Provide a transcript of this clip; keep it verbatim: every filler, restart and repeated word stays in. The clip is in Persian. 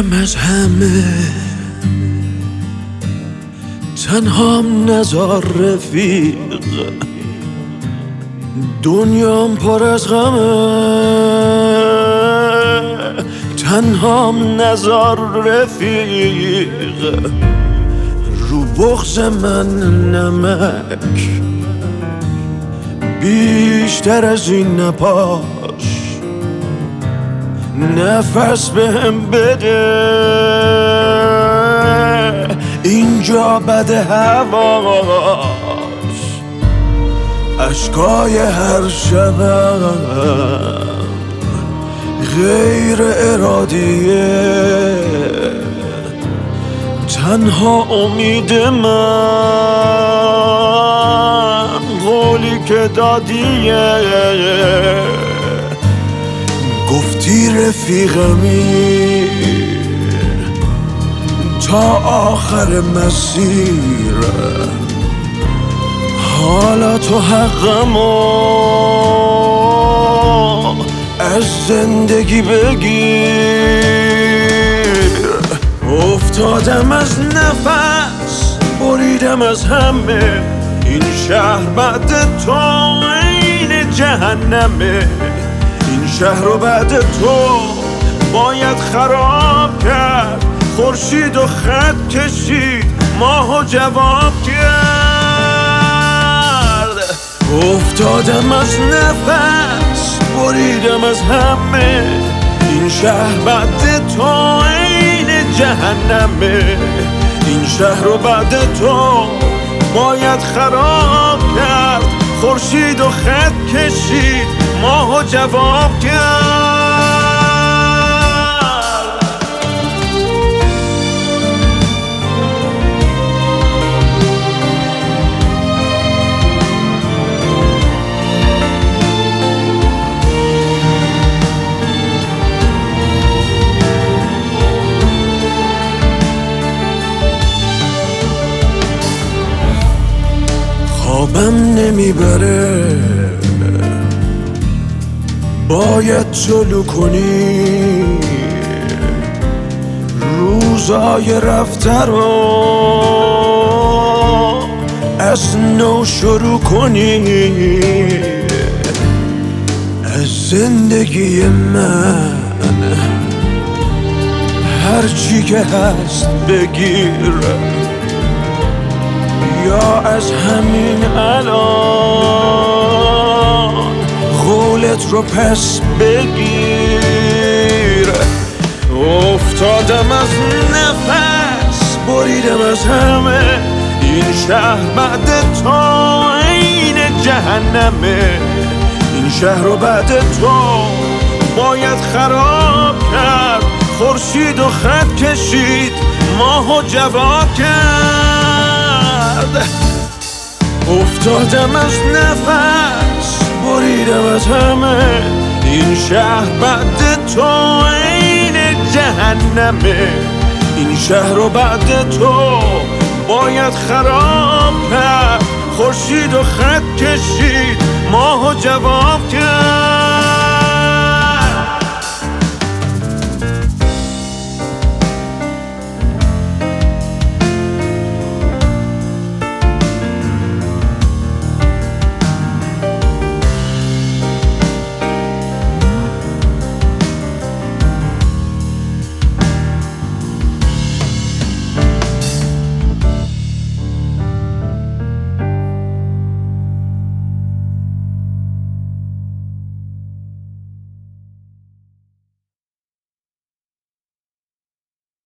بریدم از همه، تنهام نزار رفیق، دنیام پر از غمه، تنهام نزار رفیق، رو بغض من نمک بیشتر از این نپاش، نفس بهم بده، اینجا بده هواش، اشکای هر شبم غیر ارادیه، تنها امید من قولی که دادیه، گفتی رفیقمی تا آخر مسیر، حالا تو حقمو از زندگی بگیر. افتادم از نفس، بریدم از همه، این شهر بعد تو عین جهنمه، این شهر رو بعد تو باید خراب کرد، خورشید و خط کشید، ماهو جواب کرد. افتادم از نفس، بریدم از همه، این شهر بعد تو عین جهنمه، این شهر رو بعد تو باید خراب کرد، خورشید و خط کشید، ماهو جواب کرد. خوابم نمیبره، باید طلوع کنی، روزای رفته رو از نو شروع کنی، از زندگی من هرچی که هست بگیر، یا از همین الان قولت رو پس بگیر. افتادم از نفس، بریدم از همه، این شهر بعد تو عین جهنمه، این شهر رو بعد تو باید خراب کرد، خورشید و خط کشید، ماهو جواب کرد. افتادم از نفس، بریدم از همه، این شهر بعد تو عین جهنمه، این شهر رو بعد تو باید خراب کرد، خورشید و خط کشید، ماهو جواب کرد.